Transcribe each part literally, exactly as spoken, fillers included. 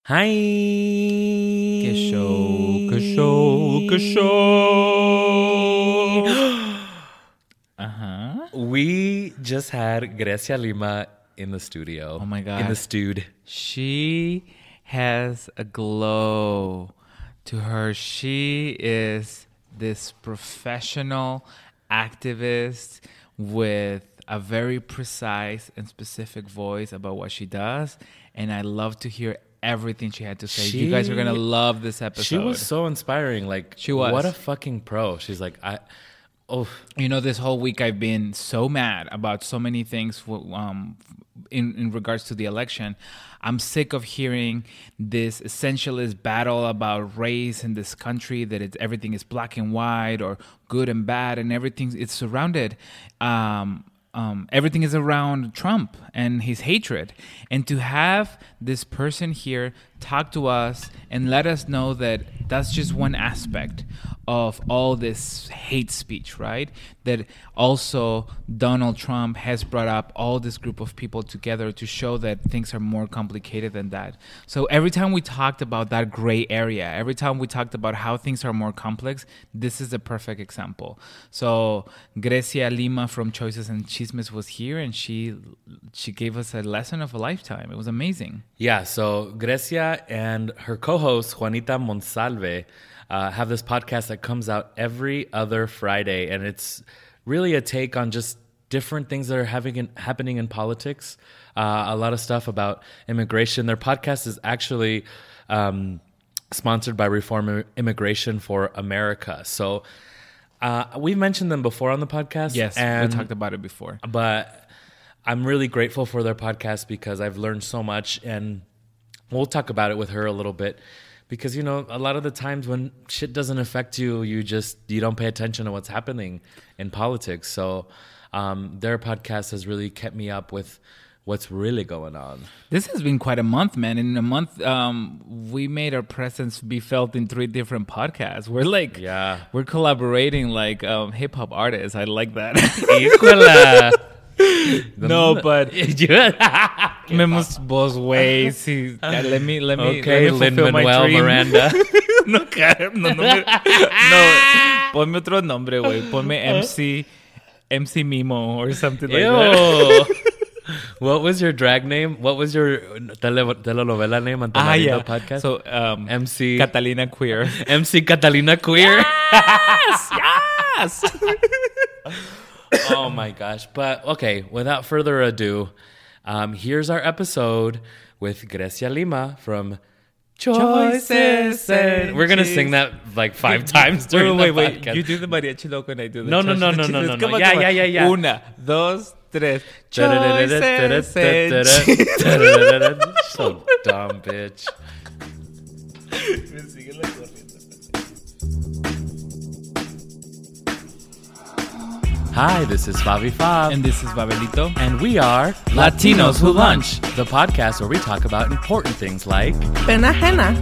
Hi. Que show, que show, que show. Uh-huh. We just had Grecia Lima in the studio. Oh my God. In the stude. She has a glow to her. She is this professional activist with a very precise and specific voice about what she does. And I love to hear everything she had to say. She- you guys are going to love this episode. She was so inspiring. Like, She was. What a fucking pro. She's like, I, oh, You know, this whole week I've been so mad about so many things um, in, in regards to the election. I'm sick of hearing this essentialist battle about race in this country, that it's, everything is black and white or good and bad, and everything it's surrounded. Um, um, everything is around Trump and his hatred. And to have this person here talk to us and let us know that that's just one aspect of all this hate speech, right? That also Donald Trump has brought up all this group of people together to show that things are more complicated than that. So every time we talked about that gray area, every time we talked about how things are more complex, this is the perfect example. So Grecia Lima from Choices and Chismes was here, and she she gave us a lesson of a lifetime. It was amazing. yeah. So Grecia and her co-host, Juanita Monsalve, uh, have this podcast that comes out every other Friday. And it's really a take on just different things that are having in, happening in politics. Uh, a lot of stuff about immigration. Their podcast is actually um, sponsored by Reform Immigration for America. So uh, we've mentioned them before on the podcast. Yes, and we talked about it before. But I'm really grateful for their podcast because I've learned so much, and we'll talk about it with her a little bit because, you know, a lot of the times when shit doesn't affect you, you just, you don't pay attention to what's happening in politics. So um, their podcast has really kept me up with what's really going on. This has been quite a month, man. In a month, um, we made our presence be felt in three different podcasts. We're like, Yeah. we're collaborating like um, hip hop artists. I like that. Híjole. No, but Yeah. Memos both ways. Sí, uh, let me, let me, Okay, let me fulfill my Lin-Manuel dream. Miranda. no, cara, no, no, me- no, ponme otro nombre, güey. Ponme M C, M C Mimo or something like that. Ew. What was your drag name? What was your tele- telenovela name on the Ah, yeah. podcast? So, um, M C Catalina Queer. M C Catalina Queer. Yes, yes. Oh my gosh. But okay, without further ado, um, here's our episode with Grecia Lima from Choices. And we're gonna sing that like five times during wait, the wait, wait. podcast. You do the mariachi loco and I do the No, no, no, Choices no, and no, Chismes. no, Come no. on, Yeah, come on. yeah, yeah, yeah. Una, dos, tres. Choices and Chismes. So dumb, bitch. Hi, this is Fabi Fab. And this is Babelito. And we are Latinos Who Lunch, the podcast where we talk about important things like Pena ajena.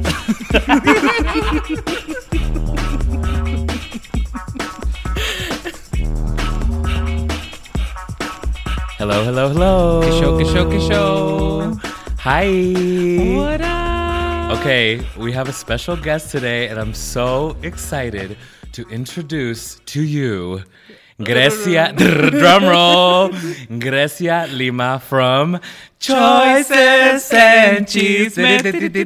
hello, hello, hello. Que show, que show, que show. Hi. What up? Okay, we have a special guest today, and I'm so excited to introduce to you Grecia, drum roll, Grecia Lima from Choices and Chismes.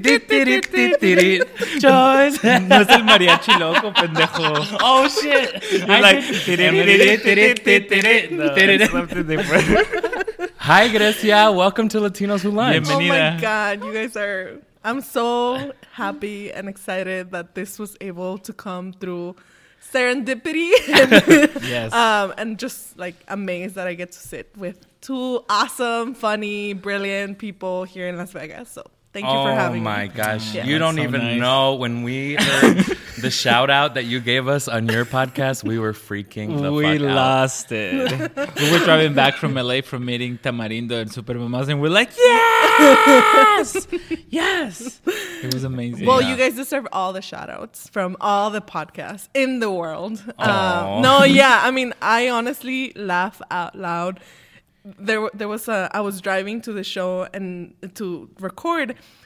Choices. No es el mariachi loco, pendejo. Oh shit! You're I like, did- no, it's something different. Hi, Grecia. Welcome to Latinos Who Lunch. Oh Bienvenida. my God, you guys are. I'm so happy and excited that this was able to come through serendipity. Yes. um, and just like amazed that I get to sit with two awesome, funny, brilliant people here in Las Vegas. So thank you oh for having me. my gosh. Yeah. You don't That's so even nice. know when we heard the shout out that you gave us on your podcast, we were freaking the We fuck out. lost it. We were driving back from L A from meeting Tamarindo and Super Mamas, and we're like, yes! Yes! It was amazing. Well, Yeah. you guys deserve all the shout outs from all the podcasts in the world. Aw. Um, no, yeah. I mean, I honestly laugh out loud. There, there was a, I was driving to the show and to record,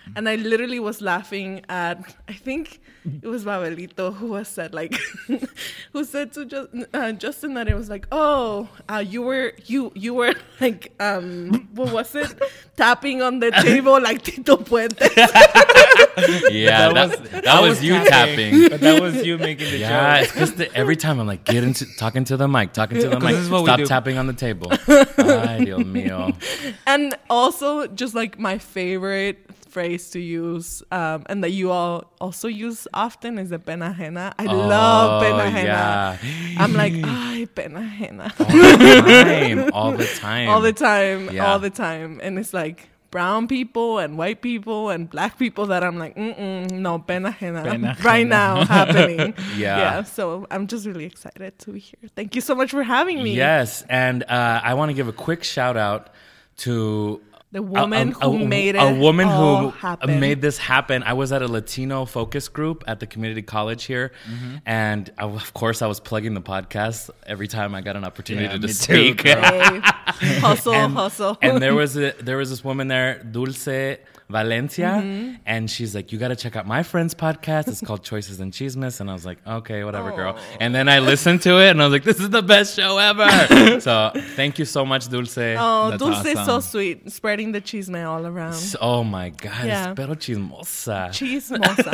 And I literally was laughing at, I think it was Babelito who was said like, who said to just, uh, Justin that it was like, oh, uh, you were, you, you were like, um, what was it? Tapping on the table like Tito Puente. Yeah, that, That was, was- that, I was, was you tapping. tapping. But that was you making the Yeah, joke. it's just the, every time I'm like, get into talking to the mic, talking to the mic. this is what we Stop do. tapping on the table. Ay, Dios mío. And also just like my favorite phrase to use, um, and that you all also use often is the pena ajena. I love pena Oh, ajena. yeah. I'm like, ay, pena ajena. All the time. All the time. all the time, Yeah. all the time. And it's like brown people and white people and black people that I'm like, mm-mm, no, pena ajena, Pena right ajena. now happening. Yeah. Yeah. So I'm just really excited to be here. Thank you so much for having me. Yes, and uh, I want to give a quick shout out to The woman a, a- who a- made it a woman all who happen. made this happen. I was at a Latino focus group at the community college here, Mm-hmm. and I, of course I was plugging the podcast every time I got an opportunity Yeah, to me too, speak. girl. Hey, hustle, and, hustle. and there was a there was this woman there, Dulce Valencia, Mm-hmm. and she's like, "You got to check out my friend's podcast. It's called Choices and Chismes." And I was like, "Okay, whatever, girl." And then I listened to it, and I was like, "This is the best show ever." So thank you so much, Dulce. Oh, That's Dulce is so awesome. sweet, spreading the chisme all around. So- oh my God, Yeah. espero chismosa. Chismosa.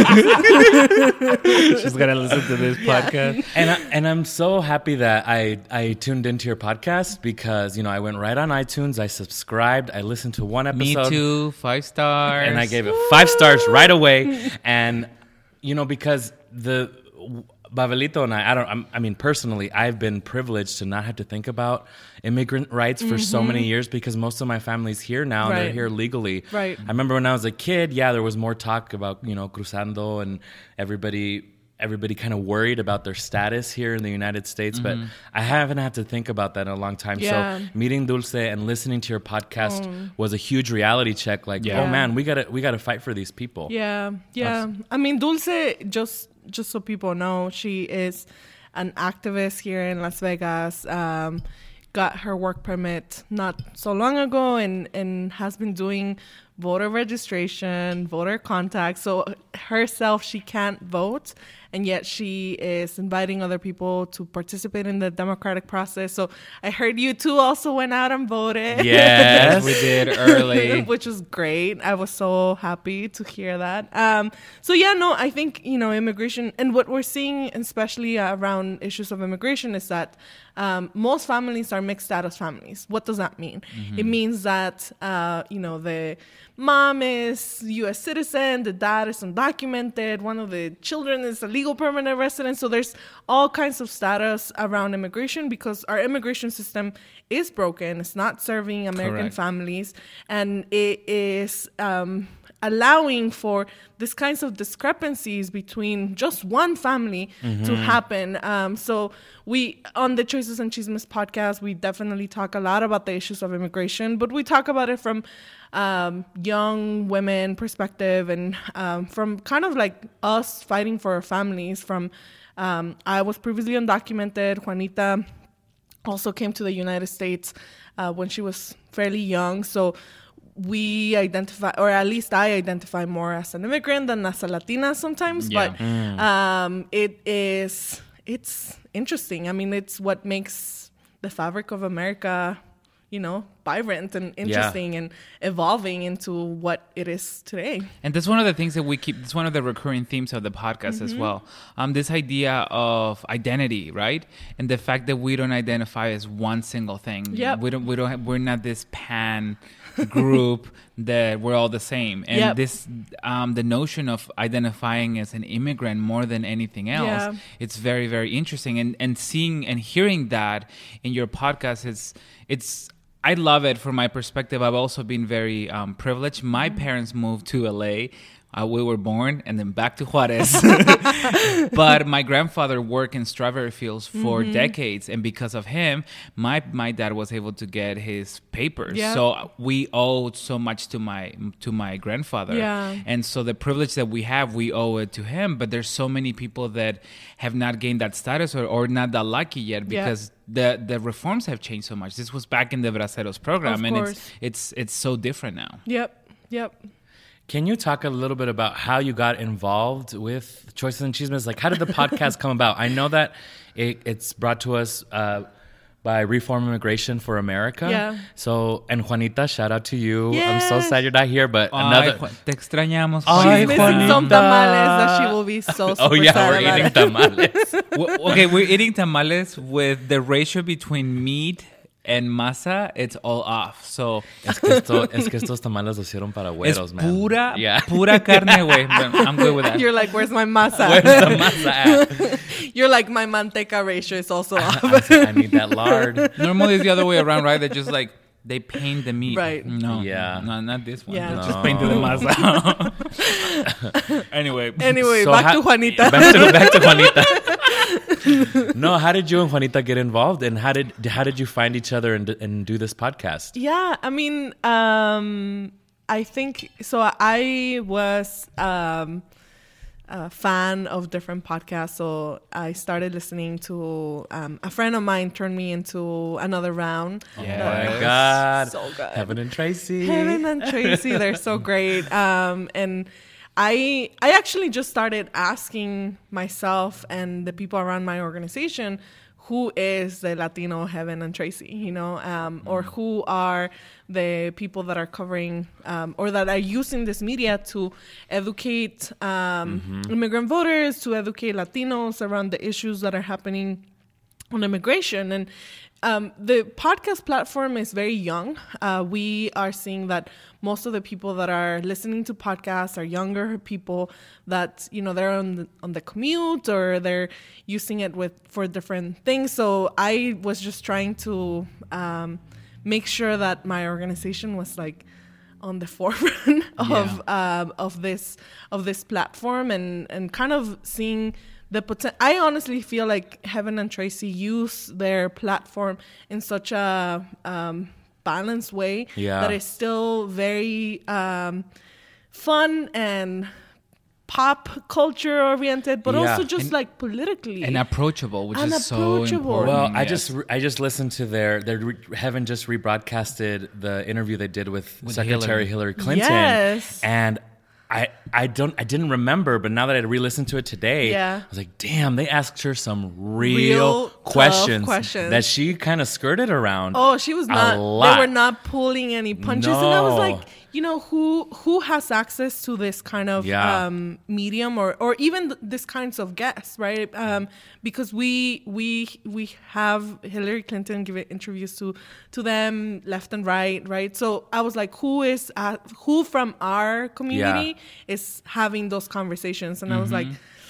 No, She's gonna listen to this Yeah. podcast. and I, and I'm so happy that I I tuned into your podcast because you know I went right on iTunes, I subscribed, I listened to one Me episode, too. Five stars. and I gave it five stars right away. And you know because the Babelito and I, I don't. I'm, I mean, personally, I've been privileged to not have to think about immigrant rights for so many years because most of my family's here now. And they're Right. here legally. Right. I remember when I was a kid. Yeah, there was more talk about you know cruzando and everybody. Everybody kind of worried about their status here in the United States, but I haven't had to think about that in a long time. Yeah. So meeting Dulce and listening to your podcast was a huge reality check. Like, Yeah. oh man, we gotta we gotta fight for these people. yeah, yeah. I mean, Dulce, just just so people know, she is an activist here in Las Vegas. Um, got her work permit not so long ago, and and has been doing voter registration, voter contact. So herself, she can't vote, and yet she is inviting other people to participate in the democratic process. So I heard you two also went out and voted. Yes. Yes, we did early. Which was great. I was so happy to hear that. Um, so yeah, no, I think, you know, immigration and what we're seeing, especially uh, around issues of immigration, is that um, most families are mixed status families. What does that mean? It means that, uh, you know, the mom is U S citizen, the dad is undocumented, one of the children is a legal permanent resident. So there's all kinds of status around immigration because our immigration system is broken. It's not serving American Correct. families, and it is um, allowing for these kinds of discrepancies between just one family to happen. Um, so we, on the Choices and Chismes podcast, we definitely talk a lot about the issues of immigration, but we talk about it from um, young women perspective and um, from kind of like us fighting for our families. From um, I was previously undocumented. Juanita also came to the United States uh, when she was fairly young. So we identify, or at least I identify more as an immigrant than as a Latina sometimes. Yeah. But um, it is, it's interesting. I mean, it's what makes the fabric of America, you know, vibrant and interesting and evolving into what it is today. And that's one of the things that we keep, it's one of the recurring themes of the podcast as well. Um, this idea of identity, right? And the fact that we don't identify as one single thing. Yep. We don't, we don't, have, we're not this pan group that we're all the same. And Yep. this, um, the notion of identifying as an immigrant more than anything else, Yeah. it's very, very interesting. And, and seeing and hearing that in your podcast, it's, it's, I love it from my perspective. I've also been very um, privileged. My parents moved to L A. Uh, we were born and then back to Juarez. But my grandfather worked in strawberry fields for Mm-hmm. decades. And because of him, my my dad was able to get his papers. Yeah. So we owed so much to my to my grandfather. Yeah. And so the privilege that we have, we owe it to him. But there's so many people that have not gained that status or, or not that lucky yet Yeah. because the the reforms have changed so much. This was back in the Braceros program, Of and course. it's it's it's so different now. Yep. Yep. Can you talk a little bit about how you got involved with Choices and Chismes? Like, how did the podcast come about? I know that it, it's brought to us uh, by Reform Immigration for America. Yeah. So, and Juanita, shout out to you. Yes. I'm so sad you're not here, but Ay, another. Juan- te extrañamos. Ay, She's Juanita. missing some tamales that she will be so super Oh yeah, sad we're about eating it. tamales. W- okay, we're eating tamales with the ratio between meat and masa. It's all off. So es, que esto, es que estos tamales los hicieron para it's güeros, man. pura, Yeah. pura carne, güey. I'm good with that. You're like, where's my masa? Where's the masa at? You're like, my manteca ratio is also off. I, I need that lard. Normally it's the other way around, right? They just like they paint the meat. Right. No. Yeah. No, not this one. Yeah. They just No. painted the masa. Anyway. Anyway, So back ha- to Juanita. Back to, back to Juanita. No, how did you and Juanita get involved, and how did how did you find each other and and do this podcast? Yeah, I mean, um, I think so. I was um, a fan of different podcasts, so I started listening to um, a friend of mine turned me into Another Round. Yeah. Oh my Yes. God, So good. Heaven and Tracy. Kevin and Tracy, they're so great. Um, and I I actually just started asking myself and the people around my organization, who is the Latino Heaven and Tracy, you know, um, or who are the people that are covering um, or that are using this media to educate um, Mm-hmm. immigrant voters, to educate Latinos around the issues that are happening on immigration. And um, the podcast platform is very young. Uh, we are seeing that most of the people that are listening to podcasts are younger people that, you know, they're on the, on the commute or they're using it with for different things. So I was just trying to um, make sure that my organization was like on the forefront of um, of this of this platform and and kind of seeing the poten- I honestly feel like Heaven and Tracy use their platform in such a um, balanced way Yeah. that is still very um, fun and pop culture oriented, but Yeah. also just And- like politically. And approachable, which And is so approachable. important. Well, I yes. just I just listened to their their re- Heaven just rebroadcasted the interview they did with, With Secretary Hillary. Hillary Clinton. Yes. And I I don't I didn't remember, but now that I re-listened to it today, Yeah. I was like, damn, they asked her some real, Real tough questions, questions. that she kind of skirted around. Oh, she was a not. lot. They were not pulling any punches, and I was No. like, you know, who who has access to this kind of Yeah. um, medium, or or even th- this kinds of guests, right? Um, because we we we have Hillary Clinton give interviews to to them left and right, right? So I was like, who is uh, who from our community is having those conversations? And I was like,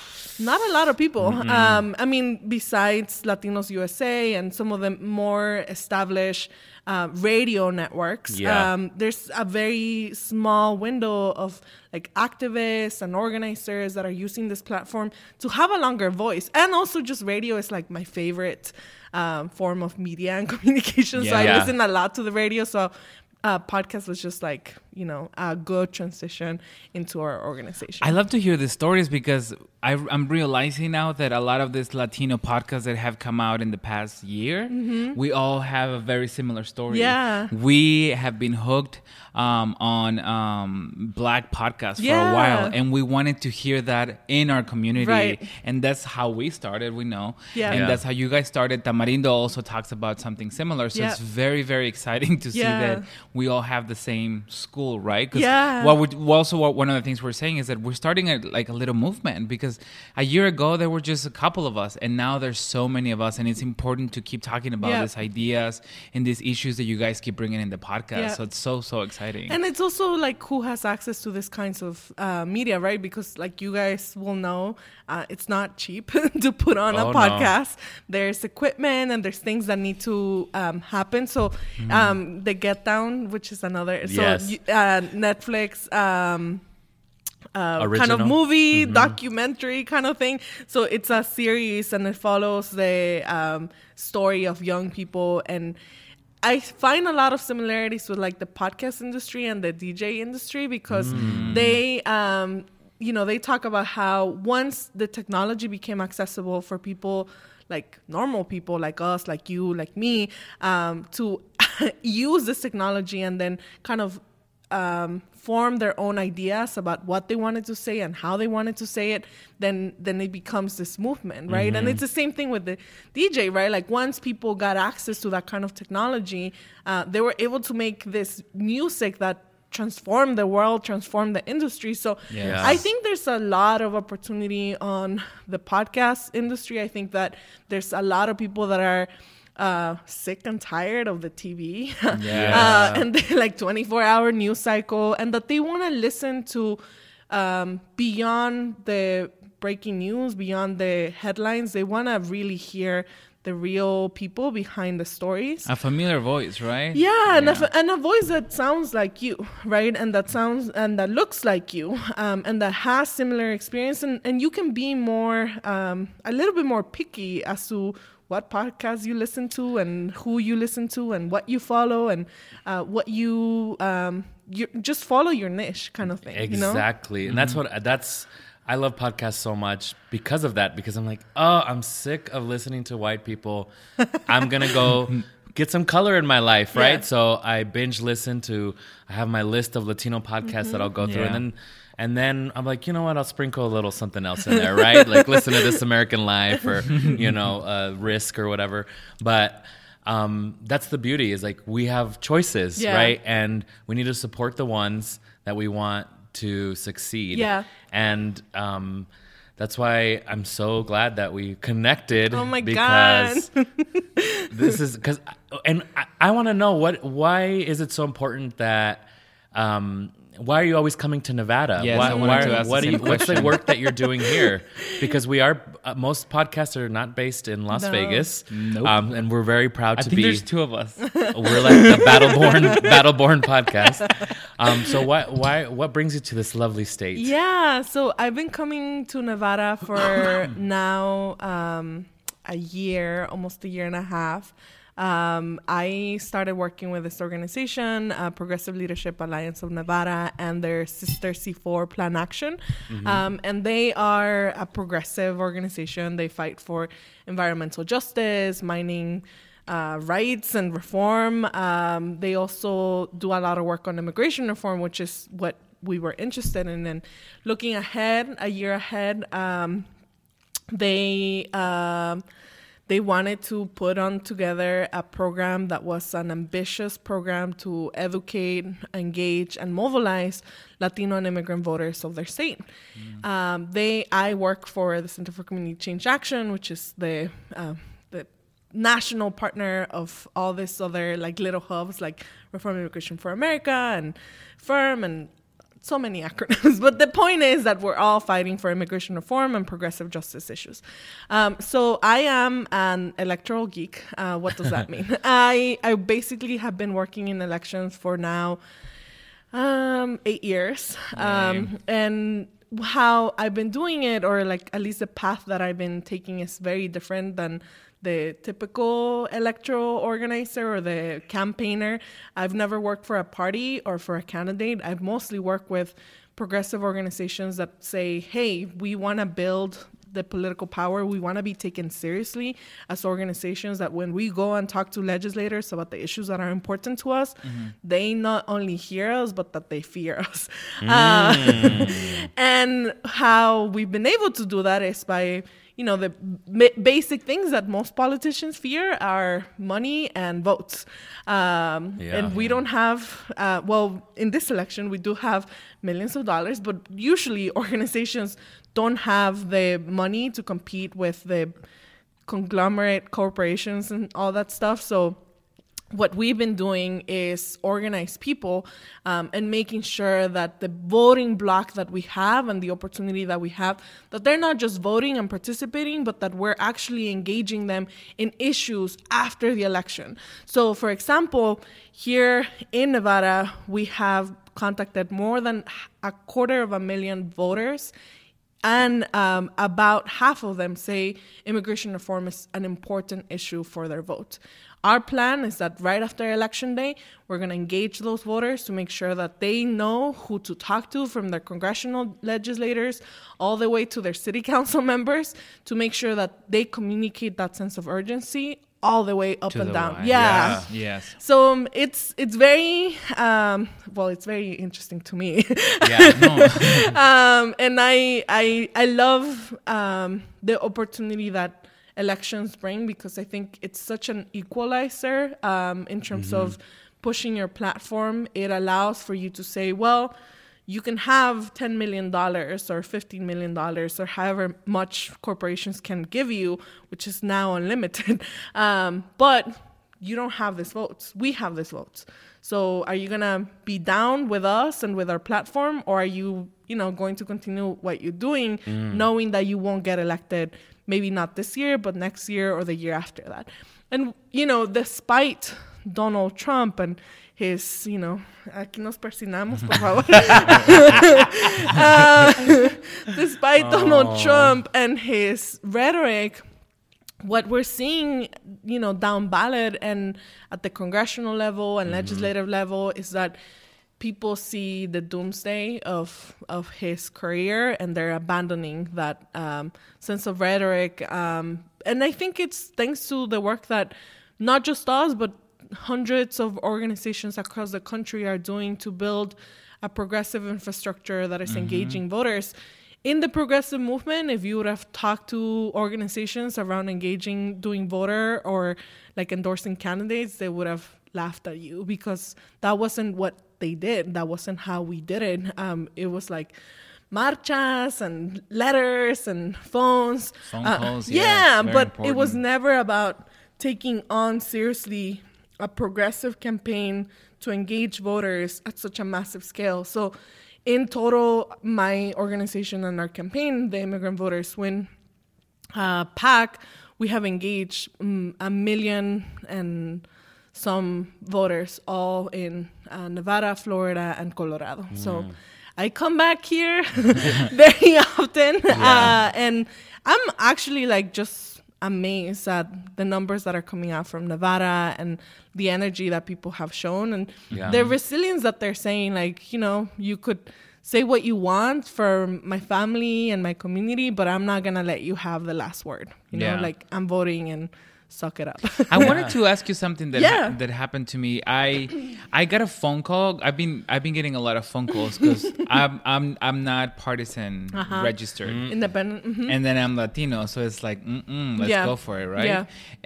not a lot of people. Um, I mean, besides Latinos U S A and some of the more established uh, radio networks, Yeah. um, there's a very small window of like activists and organizers that are using this platform to have a longer voice. And also just radio is like my favorite um, form of media and communication. So I Yeah. listen a lot to the radio. So uh, podcast was just like, you know, a good transition into our organization. I love to hear the stories because I, I'm realizing now that a lot of these Latino podcasts that have come out in the past year, we all have a very similar story. Yeah. We have been hooked um, on um, Black podcasts for Yeah. a while, and we wanted to hear that in our community. Right. And that's how we started, we know. Yeah. And Yeah. that's how you guys started. Tamarindo also talks about something similar. So Yeah. it's very, very exciting to see Yeah. that we all have the same school, right? 'Cause Yeah. what we well, also what, one of the things we're saying is that we're starting a, like a little movement, because a year ago there were just a couple of us, and now there's so many of us, and it's important to keep talking about Yeah. these ideas and these issues that you guys keep bringing in the podcast. Yeah. So it's so so exciting. And it's also like who has access to this kinds of uh, media, right? Because like you guys will know, uh, it's not cheap to put on Oh, a no. podcast. There's equipment and there's things that need to um, happen. So um, the Get Down, which is another, so Yes. you- uh, Netflix. Um, uh, kind of Original. movie, documentary kind of thing. So it's a series and it follows the um, story of young people. And I find a lot of similarities with like the podcast industry and the D J industry because they, um, you know, they talk about how once the technology became accessible for people like normal people like us, like you, like me, um, to use this technology and then kind of um, form their own ideas about what they wanted to say and how they wanted to say it, then then it becomes this movement, right? Mm-hmm. And it's the same thing with the D J, right? Like once people got access to that kind of technology, uh, they were able to make this music that transformed the world, transformed the industry. So yes. I think there's a lot of opportunity on the podcast industry. I think that there's a lot of people that are Uh, sick and tired of the T V yeah. uh, and the like twenty-four hour news cycle, and that they want to listen to um, beyond the breaking news, beyond the headlines. They want to really hear the real people behind the stories. A familiar voice, right? Yeah, and, yeah. A, and a voice that sounds like you, right? And that sounds and that looks like you, um, and that has similar experience. And, and you can be more, um, a little bit more picky as to what podcasts you listen to and who you listen to and what you follow and uh, what you, um, you just follow your niche kind of thing. Exactly. You know? And that's what, that's, I love podcasts so much because of that, because I'm like, oh, I'm sick of listening to white people. I'm going to go get some color in my life, right? Yeah. So I binge listen to, I have my list of Latino podcasts mm-hmm. that I'll go through. Yeah. And then And then I'm like, you know what? I'll sprinkle a little something else in there, right? Like listen to This American Life or, you know, uh, Risk or whatever. But um, that's the beauty is like we have choices, yeah. right? And we need to support the ones that we want to succeed. Yeah. And um, that's why I'm so glad that we connected. Oh my because God. This is because, and I, I want to know what, why is it so important that, um, why are you always coming to Nevada? Yes, why, I wanted why, to ask what the do you, same what's the question. work that you're doing here? Because we are, uh, most podcasts are not based in Las No. Vegas. Nope. Um, and we're very proud I to think be. there's two of us. We're like the Battleborn, Battleborn podcast. Um, so why, why, what brings you to this lovely state? Yeah, so I've been coming to Nevada for now um, a year, almost a year and a half. Um, I started working with this organization, uh, Progressive Leadership Alliance of Nevada, and their sister C four Plan Action. Mm-hmm. Um, and they are a progressive organization. They fight for environmental justice, mining uh, rights and reform. Um, they also do a lot of work on immigration reform, which is what we were interested in. And looking ahead, a year ahead, um, they... Uh, They wanted to put on together a program that was an ambitious program to educate, engage, and mobilize Latino and immigrant voters of their state. Mm. Um, they, I work for the Center for Community Change Action, which is the uh, the national partner of all these other like little hubs like Reform Immigration for America and FIRM and so many acronyms, but the point is that we're all fighting for immigration reform and progressive justice issues. Um, so I am an electoral geek. Uh, what does that mean? I I basically have been working in elections for now um, eight years. Um, and how I've been doing it, or like at least the path that I've been taking, is very different than the typical electoral organizer or the campaigner. I've never worked for a party or for a candidate. I've mostly worked with progressive organizations that say, hey, we want to build the political power. We want to be taken seriously as organizations that when we go and talk to legislators about the issues that are important to us, mm-hmm. they not only hear us, but that they fear us. Mm. Uh, and how we've been able to do that is by, you know, the b- basic things that most politicians fear are money and votes. Um, yeah. And we don't have, uh, well, in this election, we do have millions of dollars, but usually organizations don't have the money to compete with the conglomerate corporations and all that stuff. So what we've been doing is organize people um, and making sure that the voting block that we have and the opportunity that we have, that they're not just voting and participating, but that we're actually engaging them in issues after the election. So, for example, here in Nevada, we have contacted more than a quarter of a million voters, and um, about half of them say immigration reform is an important issue for their vote. Our plan is that right after Election Day, we're going to engage those voters to make sure that they know who to talk to, from their congressional legislators all the way to their city council members, to make sure that they communicate that sense of urgency all the way up To and the down. right. Yeah. Yes. So um, it's it's very um, well, it's very interesting to me. Yeah. No. um, and I I I love um, the opportunity that elections bring, because I think it's such an equalizer um, in terms Mm-hmm. of pushing your platform. It allows for you to say, well, you can have ten million dollars or fifteen million dollars or however much corporations can give you, which is now unlimited. Um, but you don't have these votes. We have these votes. So are you going to be down with us and with our platform, or are you, you know, going to continue what you're doing, mm. knowing that you won't get elected, maybe not this year, but next year or the year after that? And, you know, despite Donald Trump and his, you know, aquí nos persinamos, por favor. uh, despite oh. Donald Trump and his rhetoric, what we're seeing, you know, down ballot and at the congressional level and mm-hmm. legislative level is that people see the doomsday of of his career, and they're abandoning that um, sense of rhetoric. Um, and I think it's thanks to the work that not just us, but hundreds of organizations across the country are doing to build a progressive infrastructure that is mm-hmm. engaging voters. In the progressive movement, if you would have talked to organizations around engaging, doing voter or like endorsing candidates, they would have laughed at you, because that wasn't what they did. That wasn't how we did it. Um, it was like marchas and letters and phones. Phone calls, uh, yeah. Yeah, but important. It was never about taking on seriously a progressive campaign to engage voters at such a massive scale. So in total, my organization and our campaign, the Immigrant Voters Win uh, PAC, we have engaged um, a million and some voters, all in uh, Nevada, Florida, and Colorado. Mm. So I come back here very often. Yeah. Uh, and I'm actually like just amazed at the numbers that are coming out from Nevada and the energy that people have shown, and yeah. the resilience that they're saying, like, you know, you could say what you want for my family and my community, but I'm not gonna let you have the last word. You yeah. know, like, I'm voting and suck it up. I wanted to ask you something that yeah. ha- that happened to me. I I got a phone call. I've been I've been getting a lot of phone calls because I'm I'm I'm not partisan uh-huh. registered, mm. independent, mm-hmm. and then I'm Latino, so it's like mm-mm, let's yeah. go for it, right? Yeah.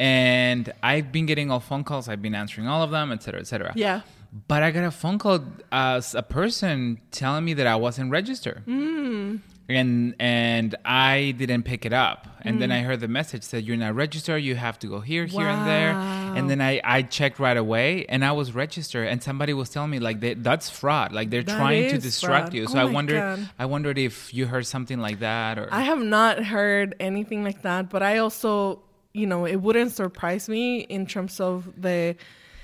And I've been getting all phone calls. I've been answering all of them, et cetera, et cetera. Yeah. But I got a phone call as a person telling me that I wasn't registered. Mm. And and I didn't pick it up. And mm. then I heard the message said, you're not registered. You have to go here, here, wow. and there. And then I, I checked right away, and I was registered. And somebody was telling me, like, they, that's fraud. Like, they're that trying to distract fraud. you. So oh I wondered God. I wondered if you heard something like that. Or I have not heard anything like that. But I also, you know, it wouldn't surprise me in terms of the...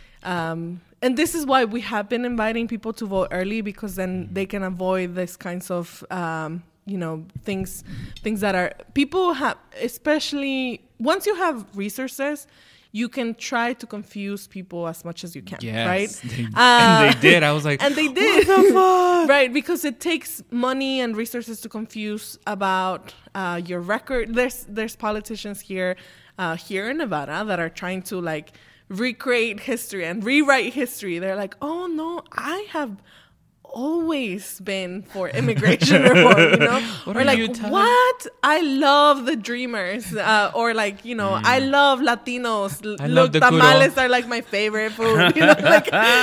Um, and this is why we have been inviting people to vote early, because then they can avoid this kinds of... Um, you know, things things that are people have, especially once you have resources, you can try to confuse people as much as you can, yes, right? They, uh, and they did. I was like, and they did. What the fuck? Right, because it takes money and resources to confuse about uh, your record. There's there's politicians here, uh, here in Nevada that are trying to like recreate history and rewrite history. They're like, oh no, I have always been for immigration reform, you know, what or like what I love the dreamers, uh, or like, you know, mm. I love Latinos. I Look, love the tamales good are like my favorite food, you know, like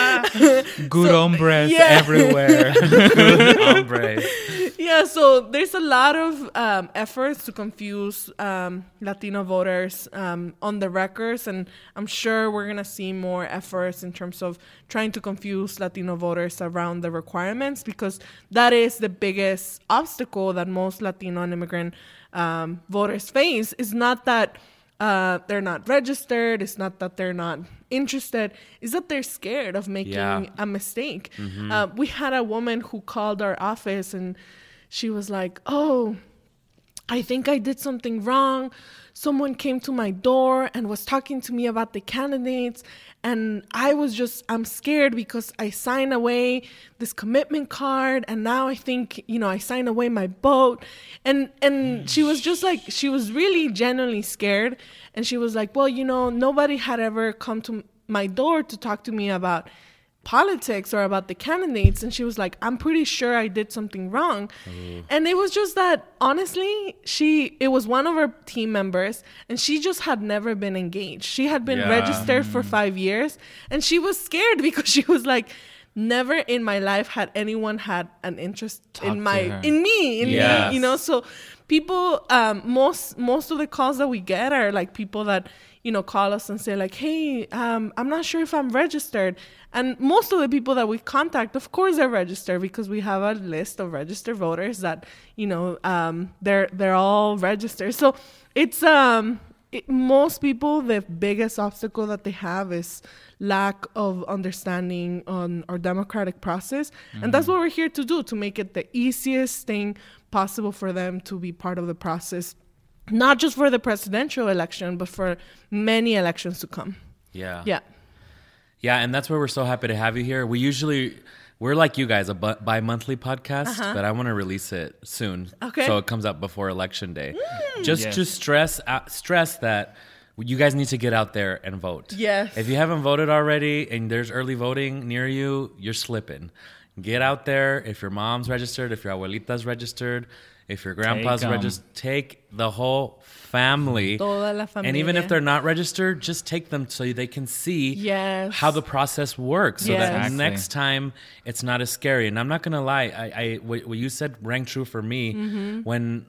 good so, hombres yeah. everywhere. Good hombres. Yeah, so there's a lot of um, efforts to confuse um, Latino voters um, on the records, and I'm sure we're gonna see more efforts in terms of trying to confuse Latino voters around the requirements, because that is the biggest obstacle that most Latino and immigrant um, voters face. Is not that uh, they're not registered, it's not that they're not interested, is that they're scared of making yeah. a mistake. Mm-hmm. Uh, we had a woman who called our office and she was like, oh, I think I did something wrong. Someone came to my door and was talking to me about the candidates. And I was just, I'm scared because I signed away this commitment card. And now I think, you know, I signed away my vote. And, and she was just like, she was really genuinely scared. And she was like, well, you know, nobody had ever come to my door to talk to me about politics or about the candidates. And she was like, I'm pretty sure I did something wrong. Mm. And it was just that, honestly, she it was one of her team members, and she just had never been engaged. She had been yeah. registered mm. for five years, and she was scared because she was like, never in my life had anyone had an interest Talk in my in me in yes. me, you know. So people, um most most of the calls that we get are like people that, you know, call us and say like, hey, um, I'm not sure if I'm registered. And most of the people that we contact, of course, they're registered because we have a list of registered voters that, you know, um, they're they're all registered. So it's um, it, most people, the biggest obstacle that they have is lack of understanding on our democratic process. Mm-hmm. And that's what we're here to do, to make it the easiest thing possible for them to be part of the process. Not just for the presidential election, but for many elections to come. Yeah. Yeah. Yeah, and that's why we're so happy to have you here. We usually, we're like you guys, a bi- bi-monthly podcast, uh-huh. but I want to release it soon. Okay. So it comes out before Election Day. Mm. Just yes. to stress uh, stress that you guys need to get out there and vote. Yes. If you haven't voted already and there's early voting near you, you're slipping. Get out there. If your mom's registered, if your abuelita's registered, if your grandpa's registered, take the whole family. Toda la familia. And even if they're not registered, just take them so they can see yes. how the process works. So yes. that Exactly. next time it's not as scary. And I'm not going to lie, I, I, what you said rang true for me. Mm-hmm. When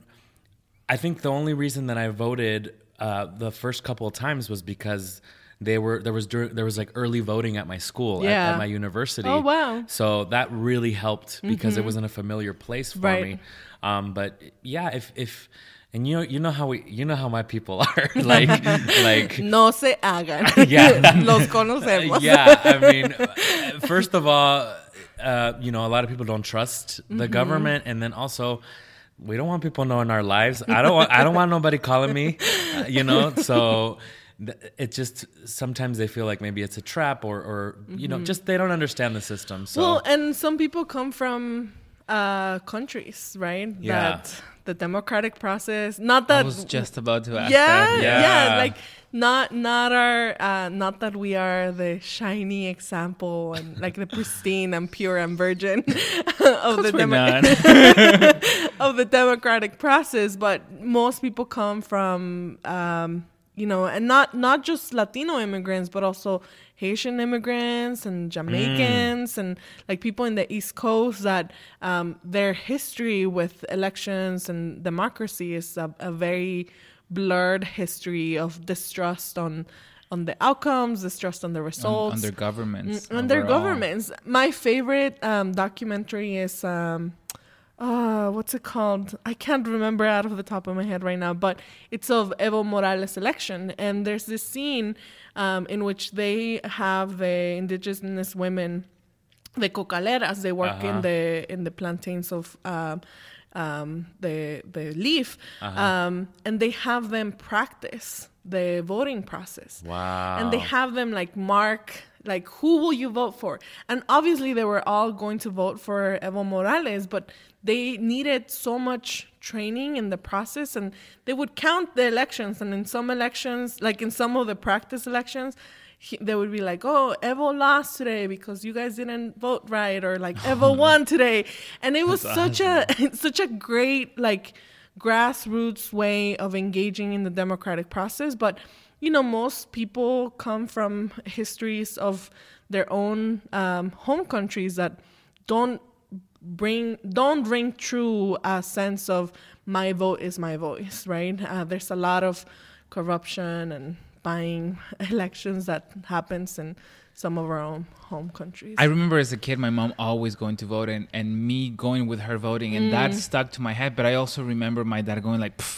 I think the only reason that I voted uh, the first couple of times was because they were there was there was like early voting at my school yeah. at, at my university. Oh wow! So that really helped because mm-hmm. it wasn't a familiar place for right. me. Um, but yeah, if if and you know you know how we you know how my people are like like no se hagan. Yeah, los conocemos. Yeah, I mean, first of all, uh, you know, a lot of people don't trust the mm-hmm. government, and then also, we don't want people knowing our lives. I don't want I don't want nobody calling me, uh, you know. So it just sometimes they feel like maybe it's a trap or or you mm-hmm. know, just they don't understand the system. So well, and some people come from uh, countries, right? Yeah. That the democratic process, not that I was just about to ask yeah, that. Yeah, yeah, like not not our uh, not that we are the shiny example and like the pristine and pure and virgin of the demo- of the democratic process, but most people come from um, you know, and not not just Latino immigrants, but also Haitian immigrants and Jamaicans mm. and like people in the East Coast that um, their history with elections and democracy is a, a very blurred history of distrust on on the outcomes, distrust on the results. On, on their governments. Mm, on their governments. My favorite um, documentary is... Um, Uh, what's it called? I can't remember out of the top of my head right now, but it's of Evo Morales' election. And there's this scene um, in which they have the indigenous women, the cocaleras, they work uh-huh. in the in the plantains of um, um, the the leaf, uh-huh. um, and they have them practice the voting process. Wow. And they have them like mark... like, who will you vote for? And obviously, they were all going to vote for Evo Morales, but they needed so much training in the process, and they would count the elections. And in some elections, like in some of the practice elections, he, they would be like, oh, Evo lost today because you guys didn't vote right, or like Evo won today. And it was That's such awesome. a such a great, like, grassroots way of engaging in the democratic process. But you know, most people come from histories of their own um, home countries that don't bring don't ring true a sense of my vote is my voice, right? Uh, there's a lot of corruption and buying elections that happens in some of our own home countries. I remember as a kid, my mom always going to vote and, and me going with her voting, and mm. that stuck to my head. But I also remember my dad going like, pfft,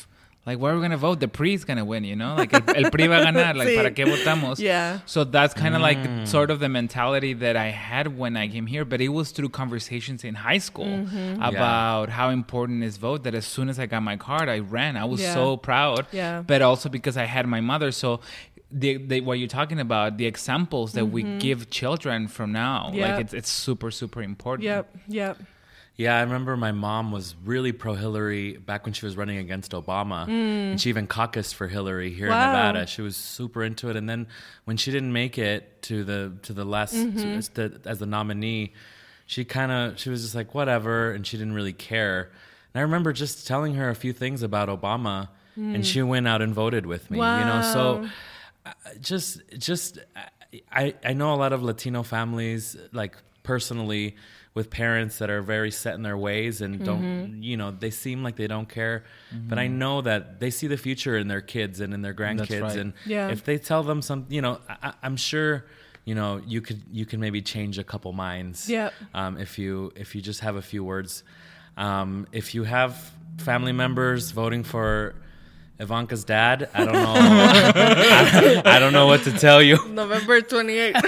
Like, where are we going to vote? The P R I is going to win, you know? Like, el, el P R I va a ganar. Like, Sí. ¿para qué votamos? Yeah. So that's kind of Mm. like sort of the mentality that I had when I came here. But it was through conversations in high school Mm-hmm. about how important is vote, that as soon as I got my card, I ran. I was Yeah. so proud. Yeah. But also because I had my mother. So the, the what you're talking about, the examples that we give children from now, Yeah. like it's it's super, super important. Yep. Yep. Yeah, I remember my mom was really pro Hillary back when she was running against Obama. And she even caucused for Hillary here Wow. in Nevada. She was super into it. And then when she didn't make it to the to the last to, as, the, as the nominee, she kind of she was just like whatever, and she didn't really care. And I remember just telling her a few things about Obama, and she went out and voted with me. You know, so uh, just just I I know a lot of Latino families, like personally, with parents that are very set in their ways and don't, Mm-hmm. you know, they seem like they don't care. But I know that they see the future in their kids and in their grandkids. right. And Yeah. if they tell them some, you know, I, I'm sure, you know, you could you can maybe change a couple minds. Yep. Um, if you if you just have a few words. Um, if you have family members voting for Ivanka's dad, I don't know. I, I don't know what to tell you. November twenty-eighth.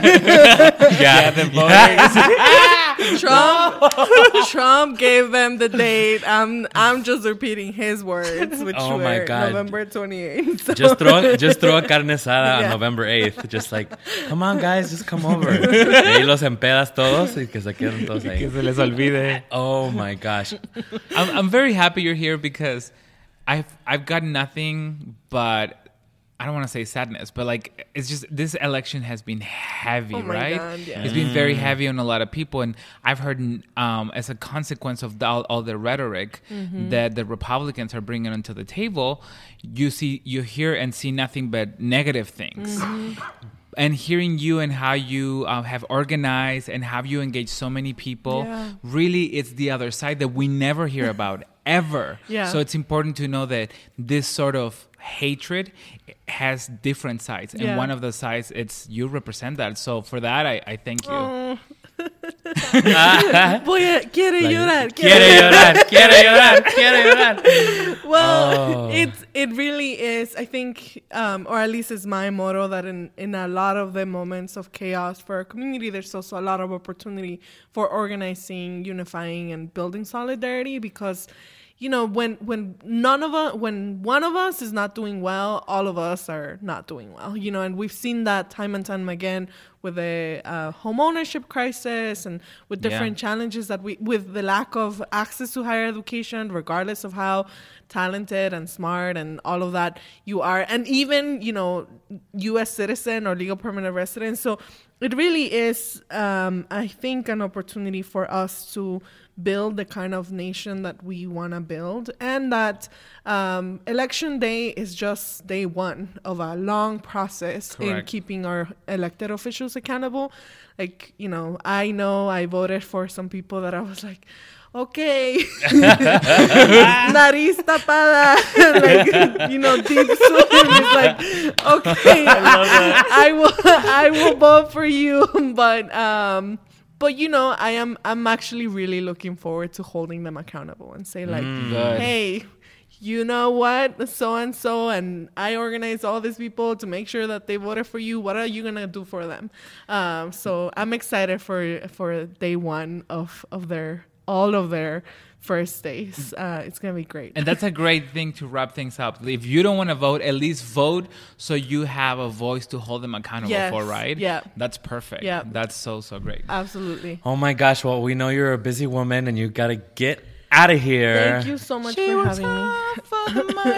Yeah, the voters. Trump Trump gave them the date. I'm I'm just repeating his words, which Oh my were God. November twenty-eighth. So- Just throw, just throw a carne asada on Yeah. November eighth. Just like, come on, guys, just come over. Y ahí los empedas todos y que se queden todos Que ahí. se les olvide. Oh my gosh. I'm, I'm very happy you're here because I've I've got nothing but I don't want to say sadness, but like it's just this election has been heavy, Oh my right? God, yeah. It's been very heavy on a lot of people, and I've heard um, as a consequence of the, all, all the rhetoric Mm-hmm. that the Republicans are bringing onto the table, you see, you hear and see nothing but negative things. Mm-hmm. And hearing you and how you uh, have organized and how you engage so many people, Yeah. really it's the other side that we never hear about ever. Yeah. So it's important to know that this sort of hatred has different sides. And Yeah. one of the sides, it's you represent that. So for that, I, I thank you. Oh. Voy a, quiere llorar. Quiere llorar, quiere llorar, quiere llorar. Well, Oh. it's it really is. I think, um, or at least is my motto, that in in a lot of the moments of chaos for our community, there's also a lot of opportunity for organizing, unifying, and building solidarity. Because, you know, when when none of us, when one of us is not doing well, all of us are not doing well. You know, and we've seen that time and time again with the uh, home ownership crisis and with different Yeah. challenges that we, with the lack of access to higher education, regardless of how talented and smart and all of that you are, and even, you know, U S citizen or legal permanent resident. So it really is, um, I think, an opportunity for us to build the kind of nation that we want to build, and that um, election day is just day one of a long process in Correct. keeping our elected officials accountable. Like, you know, I know I voted for some people that I was like, okay, nariz tapada, like, you know, deep swim is like, okay, I, I will, I will vote for you, but um, but you know, I am, I'm actually really looking forward to holding them accountable and say like, Good. hey, you know what, so and so, and I organized all these people to make sure that they voted for you. What are you gonna do for them? Um, so I'm excited for for day one of of their all of their first days. Uh, it's gonna be great. And that's a great thing to wrap things up. If you don't want to vote, at least vote so you have a voice to hold them accountable Yes. for, right? Yeah. That's perfect. Yeah. That's so, so great. Absolutely. Oh my gosh. Well, we know you're a busy woman and you got to get out of here. Thank you so much for having me.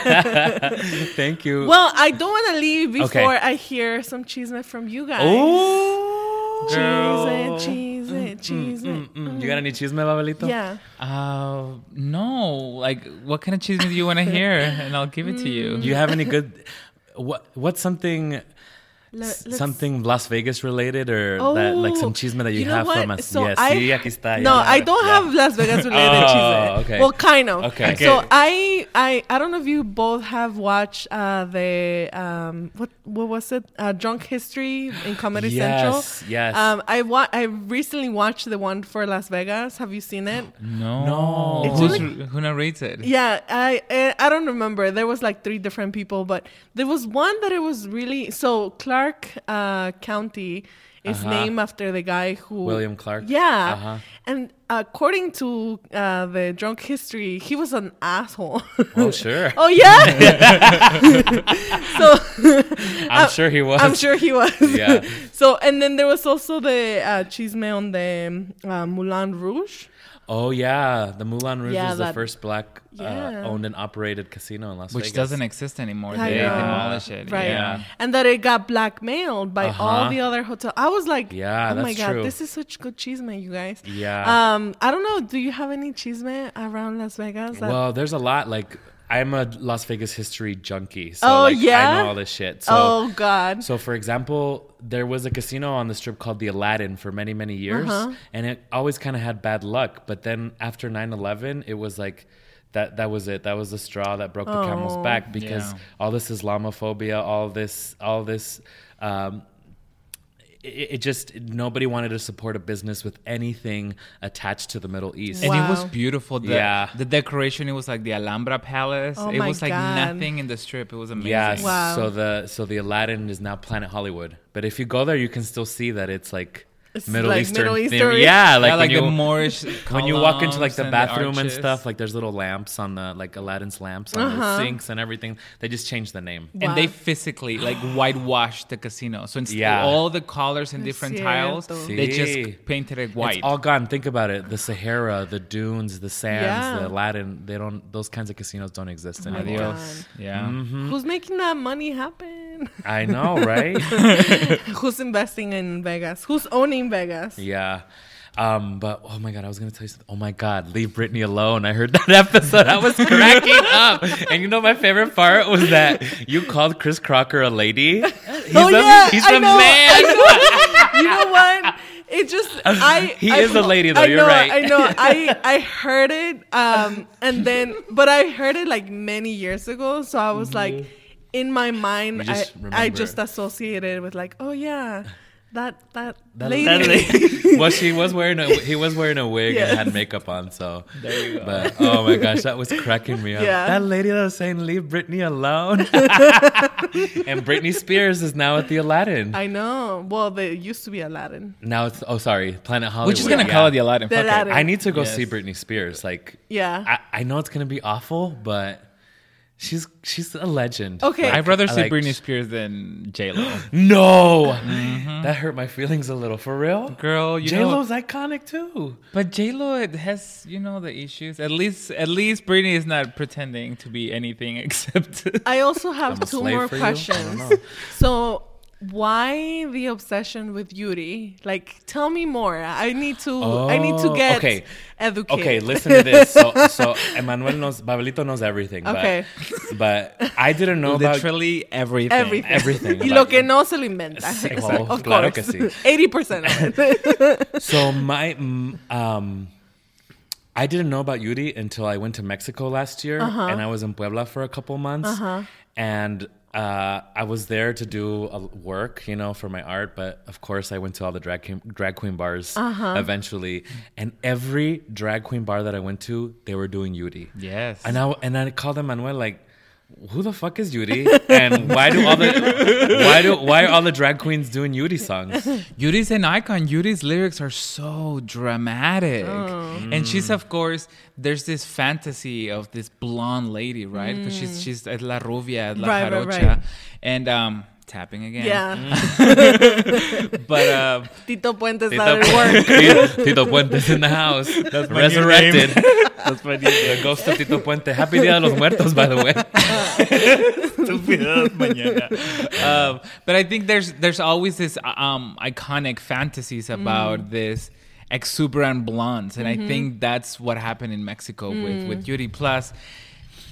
Thank you. Well, I don't want to leave before Okay. I hear some chisme from you guys. Oh, Cheese it, cheese it, cheese it. Mm, you got any chisme, Babelito? Yeah. Uh, no. Like, what kind of cheese do you want to hear? And I'll give it to you. Do you have any good? What What's something Le- S- let's- Something Las Vegas related or Oh, that like some chisme that you, you know have what? from us. So yes, I- sí, aquí está. No, yeah. I don't Yeah. have Las Vegas related Oh, chisme. okay. Well, kind of. Okay. So Okay. I, I, I don't know if you both have watched uh, the um, what, what was it? Uh, Drunk History in Comedy Central. Yes, yes. Um, I wa- I recently watched the one for Las Vegas. Have you seen it? No. No. It's Who's, really- who narrates it? Yeah, I I I don't remember. There was like three different people, but there was one that it was really so Clark uh, County is Uh-huh. named after the guy who William Clark? Yeah, Uh-huh. and according to uh, the Drunk History, he was an asshole. Oh, sure. Oh yeah. So I'm sure he was. I'm sure he was. Yeah. So and then there was also the uh, chisme on the uh, Moulin Rouge. Oh yeah, the Moulin Rouge Yeah, was the that- first black uh, Yeah. owned and operated casino in Las Which Vegas. doesn't exist anymore. I They know. demolished it. Right. Yeah. And that it got blackmailed by all Uh-huh. the other hotels. I was like, Yeah, oh my that's God, true. this is such good chisme, you guys. Yeah. Um, I don't know. Do you have any chisme around Las Vegas? that- Well, there's a lot. Like, I'm a Las Vegas history junkie, so Oh, like, yeah? I know all this shit. So, oh, God. so for example, there was a casino on the strip called the Aladdin for many, many years, Uh-huh. and it always kind of had bad luck. But then after nine eleven, it was like that. That was it. That was the straw that broke the camel's Oh. back because Yeah. all this Islamophobia, all this, all this. Um, it, it just nobody wanted to support a business with anything attached to the Middle East. And Wow. it was beautiful. The, Yeah. The decoration, it was like the Alhambra Palace. Oh it my was like God. nothing in the strip. It was amazing. Yes. Wow. So the so the Aladdin is now Planet Hollywood. But if you go there, you can still see that it's like It's Middle like Eastern. Middle theme. Eastern. Yeah, like, Yeah, like when the you, Moorish when you walk into like columns the and bathroom and arches. stuff, like there's little lamps on the like Aladdin's lamps on Uh-huh. the sinks and everything. They just changed the name. Wow. And they physically like whitewashed the casino. So instead Yeah. all the colors and different tiles, cierto. they Sí. just painted it white. It's all gone. Think about it. The Sahara, the dunes, the sands, Yeah. the Aladdin. They don't. Those kinds of casinos don't exist Oh my anymore. Adios. God. Yeah. Mm-hmm. Who's making that money happen? I know, right? Who's investing in Vegas? Who's owning Vegas? Yeah. Um, but oh my god, I was gonna tell you something. Oh my god, leave Britney alone. I heard that episode. I was cracking up. And you know my favorite part was that you called Chris Crocker a lady. He's oh a, yeah, he's I a know, man. I know. You know what? It just I He I, is a lady, though, I you're know, right. I know. I I heard it um and then but I heard it like many years ago, so I was like in my mind You I just I remember. just associated with like, oh yeah, that that, That lady. that lady. Well, she was wearing a he was wearing a wig Yes. and had makeup on. So There you go. But oh my gosh, that was cracking me up. Yeah. That lady that was saying leave Britney alone. And Britney Spears is now at the Aladdin. I know. Well, there used to be Aladdin. Now it's oh sorry, Planet Hollywood. We're just gonna yeah. call it the Aladdin. The Fuck it. Aladdin. I need to go Yes. see Britney Spears. Like Yeah. I, I know it's gonna be awful, but she's she's a legend. Okay. Like, I'd rather I see like- Britney Spears than J Lo. No, Mm-hmm. that hurt my feelings a little. For real, Girl, you J know, Lo's iconic too. but J Lo it has you know the issues. At least at least Britney is not pretending to be anything except. I also have I'm a two slave more for you? I don't questions. know. So, why the obsession with Yuri? Like, tell me more. I need to. I need to Oh, get okay. educated. Okay, listen to this. So, so Emmanuel knows, Babelito knows everything. But, Okay. but I didn't know about Literally everything. Everything. everything. Y about lo que you. no se lo inventa. Sí, So, well, of claro course. que sí. eighty percent of it. So my mm, um, I didn't know about Yuri until I went to Mexico last year, Uh-huh. and I was in Puebla for a couple months, and uh, I was there to do a work, you know, for my art. But of course, I went to all the drag queen, drag queen bars Uh-huh. eventually, and every drag queen bar that I went to, they were doing Yuri. Yes. And I and I called them Manuel like, who the fuck is Yuri? And why do all the why do why are all the drag queens doing Yuri songs? Yuri's an icon. Yuri's lyrics are so dramatic. Oh. And she's, of course, there's this fantasy of this blonde lady, right? Because she's, she's es la rubia, es la Right, right, jarocha. right. And um, tapping again. Yeah. But um, Tito Puentes Tito, started work. Tito, Tito Puente's in the house. my new Resurrected. that's my The ghost of Tito Puente. Happy Dia de los Muertos, by the way. um, but I think there's there's always this um, iconic fantasies about this exuberant blondes, and I think that's what happened in Mexico with with Yuri. Plus,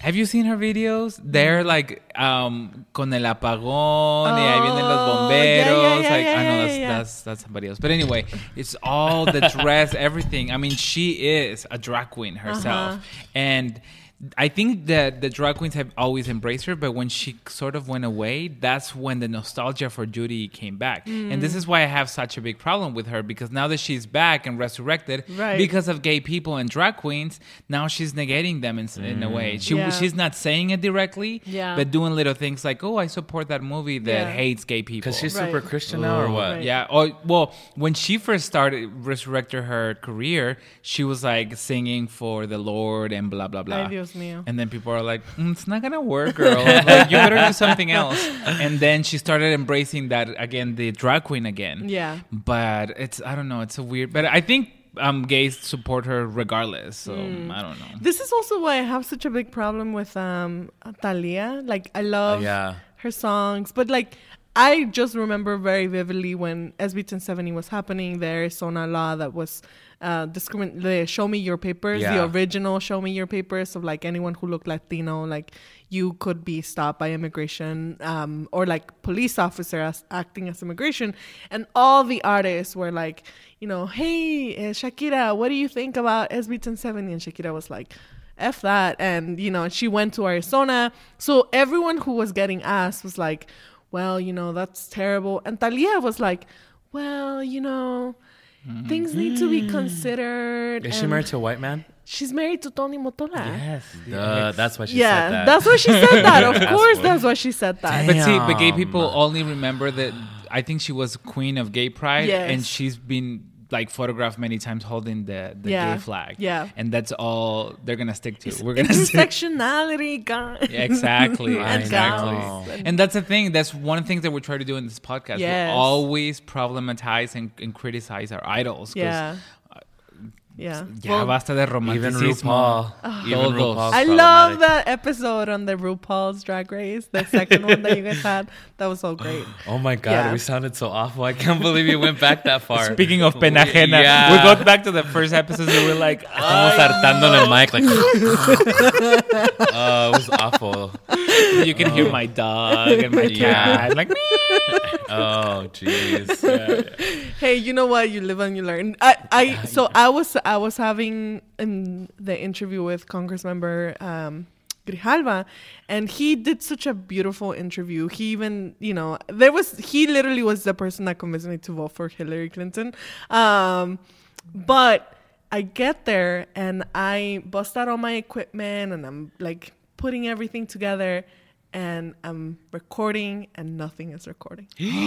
Have you seen her videos? They're like um con el apagón, y ahí vienen los Oh, bomberos. yeah, yeah, yeah, like yeah, I know yeah, that's yeah. that's that's somebody else. But anyway, it's all the dress, everything. I mean, she is a drag queen herself, Uh-huh. and I think that the drag queens have always embraced her, but when she sort of went away, that's when the nostalgia for Judy came back. Mm. And this is why I have such a big problem with her, because now that she's back and resurrected, Right. because of gay people and drag queens, now she's negating them in, in a way. She Yeah. She's not saying it directly, Yeah. but doing little things like, oh, I support that movie that Yeah. hates gay people. Because she's Right. super Christian now, or what? Right. Yeah. Oh, well, when she first started resurrected her career, she was like singing for the Lord and blah blah blah. Ay, Dios mío. And then people are like, mm, "It's not gonna work, girl. Like, you better do something else." And then she started embracing that again, the drag queen again. Yeah. But it's I don't know. It's a weird. But I think um gays support her regardless. So I don't know. This is also why I have such a big problem with um Thalia. Like I love yeah. her songs, but like I just remember very vividly when S B ten seventy was happening, the Arizona law that was uh discrimin the Show Me Your Papers, Yeah. the original Show Me Your Papers of like anyone who looked Latino, like you could be stopped by immigration um or like police officer as, acting as immigration, and all the artists were like, you know, hey uh, Shakira, what do you think about S B ten seventy? And Shakira was like, F that. And you know, she went to Arizona, so everyone who was getting asked was like, well, you know, that's terrible. And Thalia was like, well, you know, mm-hmm. things need to be considered. Is she and married to a white man? She's married to Tony Motola. Yes. Uh, that's why she yeah, said that. that's why she said that. Of That's course, what- that's why she said that. But see, but gay Damn. people only remember that. I think she was queen of gay pride, Yes. and she's been like photographed many times holding the, the Yeah. gay flag. Yeah. And that's all they're gonna stick to. It's We're gonna stick. intersectionality, guys. Yeah, exactly, And exactly. gals. And- And that's the thing. That's one of the things that we try to do in this podcast. Yes. We always problematize and, and criticize our idols. 'cause Yeah. Yeah. Ya Well, basta de Even romanticismo. RuPaul. Even Todos. RuPaul's I love problematic. that episode on the RuPaul's Drag Race, the second one that you guys had. That was so great. Oh my God, Yeah. we sounded so awful. I can't believe you went back that far. Speaking of pena ajena, Yeah. we got back to the first episode and we were like, Estamos hartando en el mic, like, oh, it was awful. you can hear my dog and my Yeah. cat. Like, Oh, jeez. Hey, you know what? You live and you learn. I, I so I was I was having in the interview with Congressmember um, Grijalva, and he did such a beautiful interview. He even, you know, there was he literally was the person that convinced me to vote for Hillary Clinton. Um, but I get there and I bust out all my equipment and I'm like putting everything together. And I'm recording, and nothing is recording.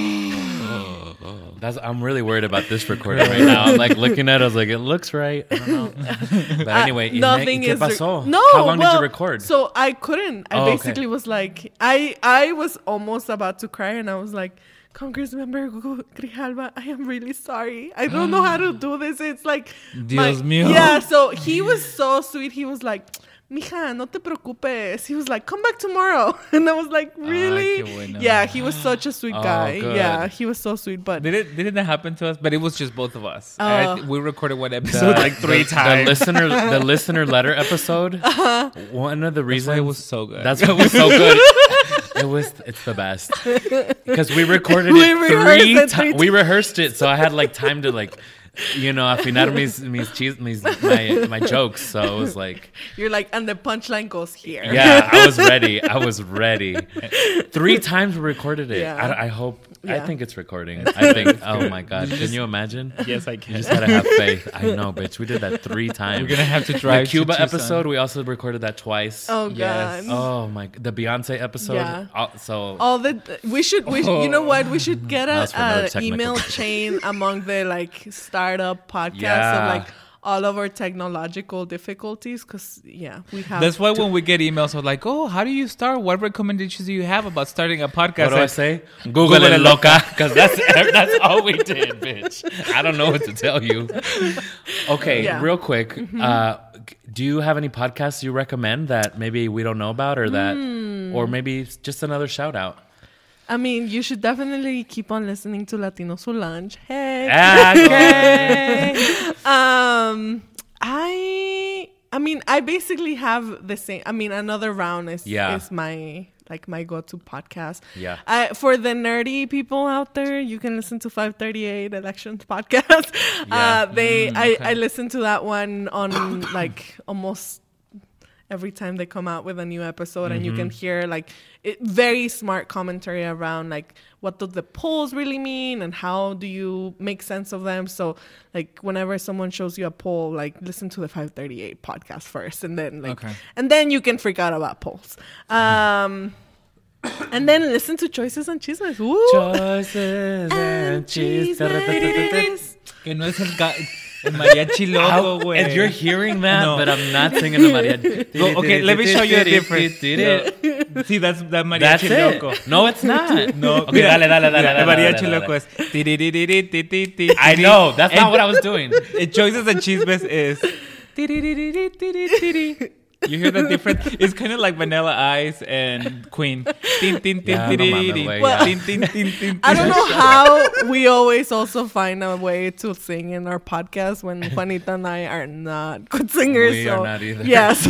That's, I'm really worried about this recording right now. I'm like looking at it, I was like, it looks right. I don't know. But anyway, Uh, nothing ¿qué is re- pasó? no. How long well, did you record? So I couldn't. I Oh, okay. basically was like, I I was almost about to cry, and I was like, Congressmember Grijalva, I am really sorry. I don't know how to do this. It's like, Dios mío. Yeah. So he was so sweet. He was like, mija, no te preocupes. He was like, come back tomorrow. And I was like, really? qué bueno. Yeah, he was such a sweet Oh, guy. good. Yeah, he was so sweet. But Did it didn't that happen to us? But it was just both of us. Oh. I th- we recorded one episode like three the, times. The listener, the listener letter episode. Uh-huh. One of the That's reasons why it was so good. That's why it was so good. It was. It's the best because we recorded We it rehearsed three it three times. We rehearsed it, so I had like time to like, you know, afinar mis mis chis mis my my jokes. So it was like, you're like, and the punchline goes here. yeah, I was ready. I was ready. Three times we recorded it. Yeah. I, I hope. I Yeah. think it's recording. I think. Oh my God! Can you imagine? Yes, I You can. just gotta have faith. I know, bitch. We did that three times. We're gonna have to The drive Cuba to Tucson. episode, we also recorded that twice. Oh, Yes. God. Oh my! The Beyonce episode. Yeah. Uh, so All the we should we should, you know what we should get a, That's for another a technical email question. chain among the like startup podcasts Yeah. of like all of our technological difficulties, because yeah we have That's why when we get emails, we're like, "Oh, how do you start? What recommendations do you have about starting a podcast?" what do I Like, say? Google, it, loca, because that's that's all we did, bitch. I don't know what to tell you. Okay, Yeah. real quick. Uh, do you have any podcasts you recommend that maybe we don't know about, or that, or maybe just another shout out? I mean, you should definitely keep on listening to Latino Solange. Hey. Ah, Hey. um, I I mean, I basically have the same. I mean, Another Round is Yeah. is my like my go-to podcast. Yeah. I, for the nerdy people out there, you can listen to five thirty-eight Elections podcast. Yeah. Uh, they, Mm, I, okay. I listen to that one on like almost every time they come out with a new episode, and you can hear like it, very smart commentary around like what do the polls really mean and how do you make sense of them. So like whenever someone shows you a poll, like listen to the five thirty-eight podcast first, and then like Okay. and then you can freak out about polls. Um, and then listen to Choices and Chismes. Woo! Choices and cheese. Que no es el, ga- el mariachi loco, güey. And you're hearing that, No. but I'm not singing the mariachi. Well, okay, let me show you a difference. No. See, that's that mariachi That's it. loco. No, it's not. No, Okay, dale, dale, dale, mira, dale, el dale, mariachi dale, dale. loco es. tiririririririririri. I know. That's not And- what I was doing. eh, Choices and Chismes is. tiriririririri. You hear the difference? It's kind of like Vanilla Ice and Queen. Tin, tin, tin, Yeah, no mames, tiriri. güey, Well, Tin, tin, tin, tin, I tin. don't know how we always also find a way to sing in our podcast when Juanita and I are not good singers. We so are not either. Yes.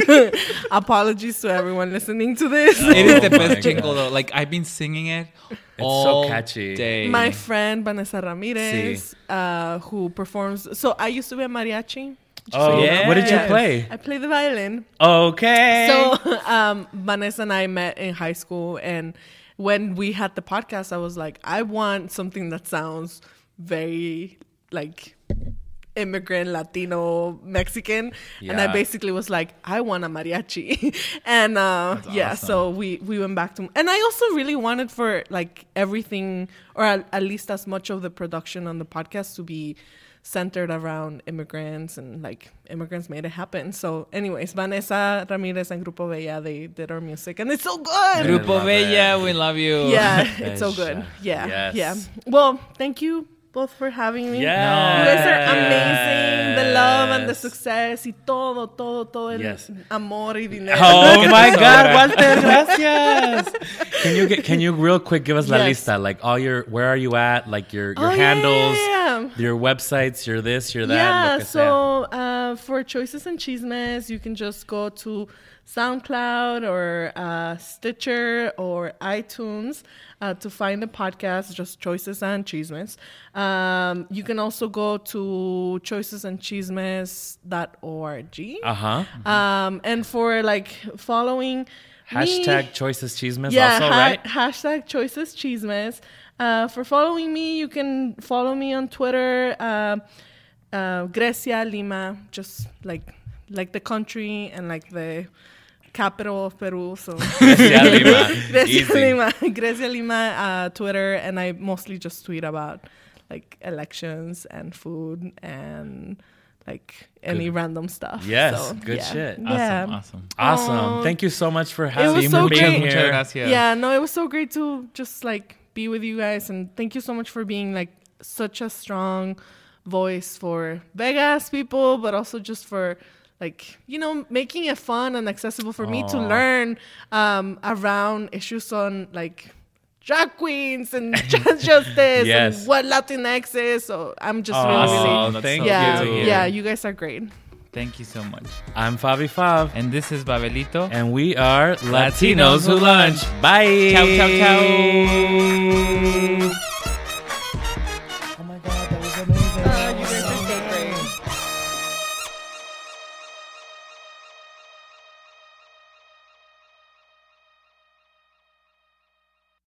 Apologies to everyone listening to this. It is the Oh my best jingle God. though. Like I've been singing it so all catchy. day. My friend Vanessa Ramirez, uh, who performs. So I used to be a mariachi. just so Oh, you yeah. know. what did you Yes. play? I play the violin. Okay. So um, Vanessa and I met in high school, and when we had the podcast, I was like, I want something that sounds very like immigrant, Latino, Mexican, and I Yeah. basically was like, I want a mariachi, and uh, yeah, awesome. so we we went back to, and I also really wanted for like everything, or at, at least as much of the production on the podcast to be centered around immigrants, and like immigrants made it happen. So anyways, Vanessa Ramirez and Grupo Bella, they did our music, and it's so good. Group- Grupo love Bella, it. we love you. Yeah, it's so Bella. good. Yeah, Yes. yeah. Well, thank you both for having me. Yes. You guys are amazing. The love and the Yes. success y todo, todo, todo el Yes. amor y dinero. Oh my te God, sobra. Walter, gracias. Can you get? Can you real quick give us la Yes. lista? Like all your, where are you at? Like your your Oh, yeah, handles, yeah, yeah. your websites, your this, your that. Yeah, lo que sea. so uh, for Choices and Chismes, you can just go to SoundCloud or uh, Stitcher or iTunes uh, to find the podcast, just Choices and Chismes. Um, you can also go to choices and chismes dot org. Uh huh. Um, and for like following Hashtag me, choices chismes yeah, also, ha- right? hashtag choices chismes. Uh, for following me, you can follow me on Twitter, uh, uh, Grecia Lima, just like like the country and like the capital of Peru. So Grecia Lima. Grecia Easy. Lima, Grecia Lima, uh, Twitter, and I mostly just tweet about like elections and food and like any Good. random stuff. Yes, So, good yeah. shit. Yeah. Awesome, awesome. Awesome. Oh. Thank you so much for was having so me great. Muchas here. gracias. Yeah, no, it was so great to just like be with you guys, and thank you so much for being like such a strong voice for Vegas people, but also just for like, you know, making it fun and accessible for me to Aw. learn um, around issues on like drag queens and trans justice Yes. and what Latinx is. So I'm just Oh, really, really, that's thank so yeah, good. yeah, you guys are great. Thank you so much. I'm Fabi Fav, And this is Babelito. and we are Latinos Latinos Who Who Lunch. Bye. Ciao, ciao, ciao.